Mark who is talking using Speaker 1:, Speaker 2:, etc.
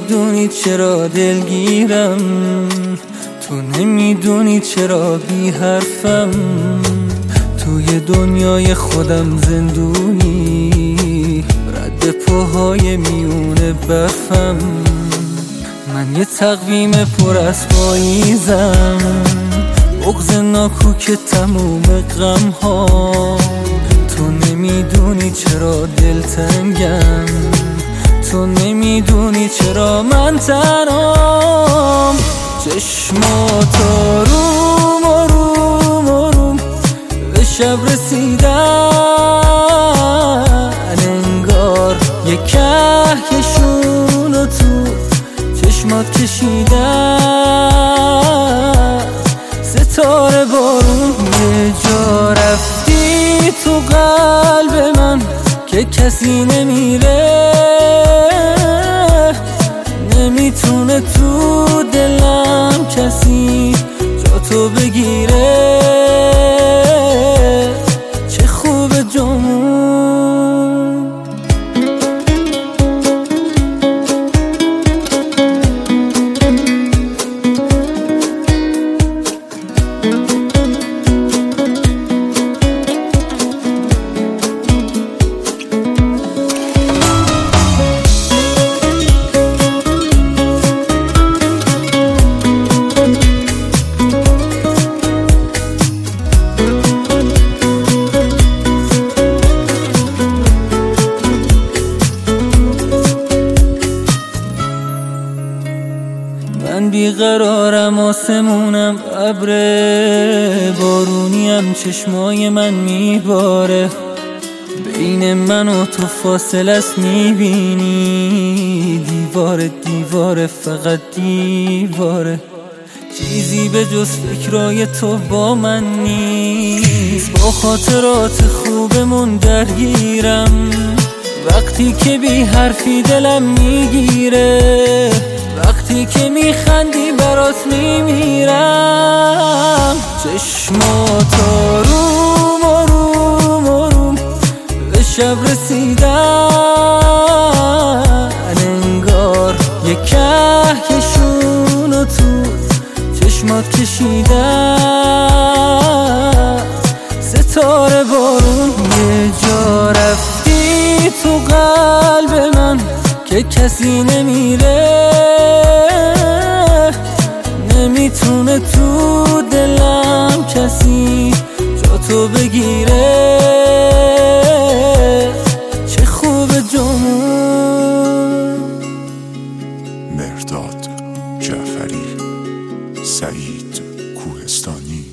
Speaker 1: نمیدونی چرا دلگیرم، تو نمیدونی چرا بی حرفم، توی دنیای خودم زندونی، رد پاهای میونه برفم. من یه تقویم پر از پاییزم، بغض ناکوک تموم غم ها. تو نمیدونی چرا دلتنگم، تو نمیدونی چرا من تنهام. چشمات آروم آروم آروم به شب رسیدن، انگار یک کهکشونو تو چشمات کشیدن. ستاره بارون یه جا رفتی تو قلب من که کسی نمیره، نمیتونه تو دلم کسی جا تو بگیره. چه خوبه جامون، من بیقرارم، آسمونم ابر بارونیم، چشمای من میباره، بین من و تو فاصله است میبینی، دیواره دیواره فقط دیواره، چیزی به جز فکرای تو با من نیست. با خاطرات خوبمون درگیرم، وقتی که بی حرفی دلم میگیره، وقتی که میخندی برات میمیرم. چشمات آروم آروم آروم به شب رسیدن، انگار یک کهکشونو تو چشمات کشیدن. ستاره بارون یه جا رفتی تو قلب من که کسی نمیره، نمیتونه تو دلم کسی جا تو بگیره. چه خوبه جامون.
Speaker 2: مهرداد جعفری، سعید کوهستانی.